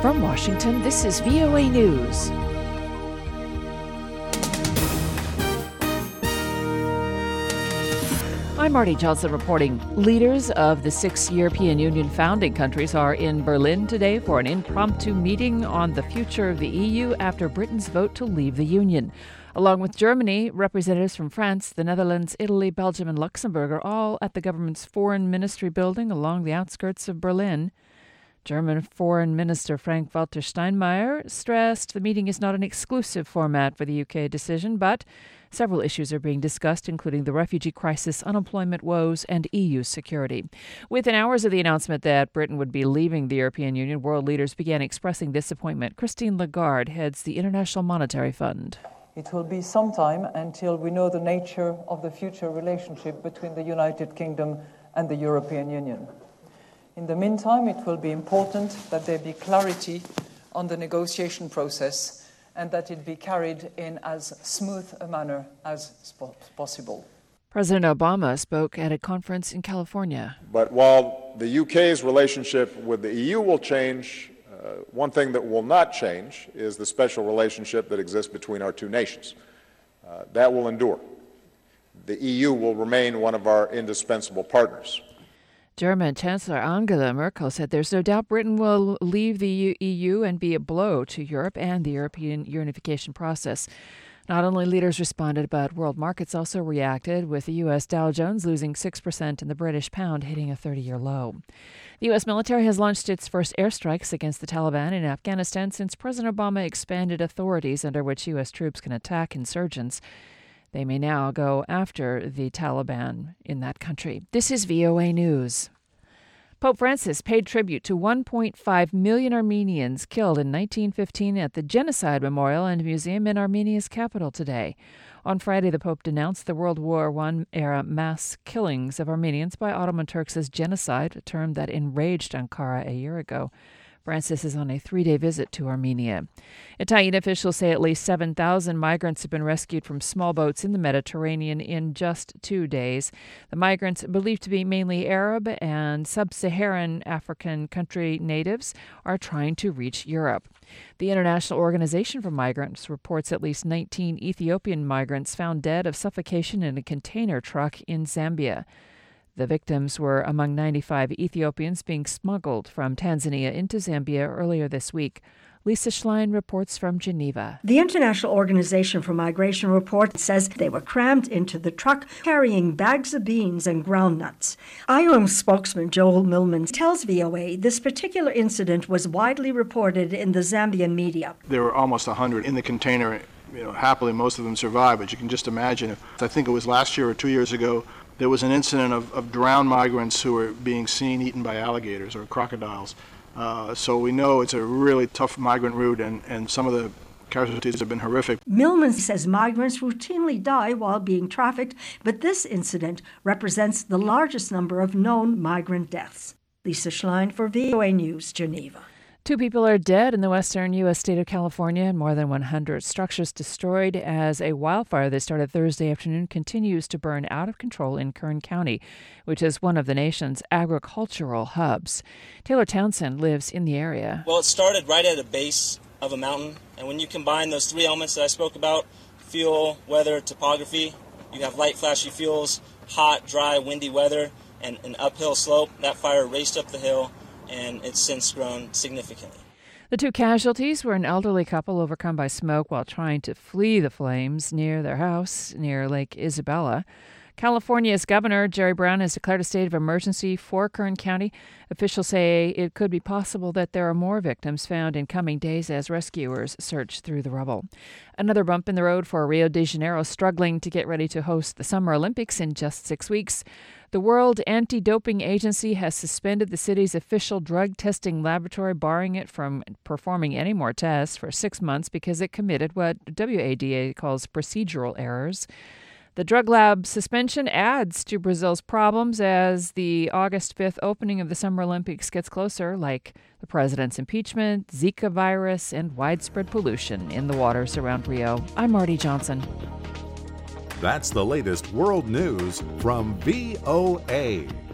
From Washington, this is VOA News. I'm Marty Johnson reporting. Leaders of the 6 European Union founding countries are in Berlin today for an impromptu meeting on the future of the EU after Britain's vote to leave the Union. Along with Germany, representatives from France, the Netherlands, Italy, Belgium, and Luxembourg are all at the government's foreign ministry building along the outskirts of Berlin. German Foreign Minister Frank-Walter Steinmeier stressed the meeting is not an exclusive format for the UK decision, but several issues are being discussed, including the refugee crisis, unemployment woes, and EU security. Within hours of the announcement that Britain would be leaving the European Union, world leaders began expressing disappointment. Christine Lagarde heads the International Monetary Fund. It will be some time until we know the nature of the future relationship between the United Kingdom and the European Union. In the meantime, it will be important that there be clarity on the negotiation process and that it be carried in as smooth a manner as possible. President Obama spoke at a conference in California. But while the UK's relationship with the EU will change, one thing that will not change is the special relationship that exists between our two nations. That will endure. The EU will remain one of our indispensable partners. German Chancellor Angela Merkel said there's no doubt Britain will leave the EU and be a blow to Europe and the European unification process. Not only leaders responded, but world markets also reacted, with the U.S. Dow Jones losing 6% and the British pound hitting a 30-year low. The U.S. military has launched its first airstrikes against the Taliban in Afghanistan since President Obama expanded authorities under which U.S. troops can attack insurgents. They may now go after the Taliban in that country. This is VOA News. Pope Francis paid tribute to 1.5 million Armenians killed in 1915 at the Genocide Memorial and Museum in Armenia's capital today. On Friday, the Pope denounced the World War I-era mass killings of Armenians by Ottoman Turks as genocide, a term that enraged Ankara a year ago. Francis is on a 3-day visit to Armenia. Italian officials say at least 7,000 migrants have been rescued from small boats in the Mediterranean in just 2 days. The migrants, believed to be mainly Arab and sub-Saharan African country natives, are trying to reach Europe. The International Organization for Migrants reports at least 19 Ethiopian migrants found dead of suffocation in a container truck in Zambia. The victims were among 95 Ethiopians being smuggled from Tanzania into Zambia earlier this week. Lisa Schlein reports from Geneva. The International Organization for Migration report says they were crammed into the truck carrying bags of beans and groundnuts. IOM spokesman Joel Millman tells VOA this particular incident was widely reported in the Zambian media. There were almost 100 in the container. Happily, most of them survived, but you can just imagine. I think it was last year or 2 years ago, there was an incident of drowned migrants who were being seen eaten by alligators or crocodiles. So we know it's a really tough migrant route, and some of the casualties have been horrific. Millman says migrants routinely die while being trafficked, but this incident represents the largest number of known migrant deaths. Lisa Schlein for VOA News, Geneva. 2 people are dead in the western U.S. state of California and more than 100 structures destroyed as a wildfire that started Thursday afternoon continues to burn out of control in Kern County, which is one of the nation's agricultural hubs. Taylor Townsend lives in the area. Well, it started right at the base of a mountain, and when you combine those 3 elements that I spoke about, fuel, weather, topography, you have light, flashy fuels, hot, dry, windy weather, and an uphill slope. That fire raced up the hill, and it's since grown significantly. The 2 casualties were an elderly couple overcome by smoke while trying to flee the flames near their house near Lake Isabella. California's Governor Jerry Brown has declared a state of emergency for Kern County. Officials say it could be possible that there are more victims found in coming days as rescuers search through the rubble. Another bump in the road for Rio de Janeiro, struggling to get ready to host the Summer Olympics in just 6 weeks. The World Anti-Doping Agency has suspended the city's official drug testing laboratory, barring it from performing any more tests for 6 months because it committed what WADA calls procedural errors. The drug lab suspension adds to Brazil's problems as the August 5th opening of the Summer Olympics gets closer, like the president's impeachment, Zika virus, and widespread pollution in the waters around Rio. I'm Marty Johnson. That's the latest world news from VOA.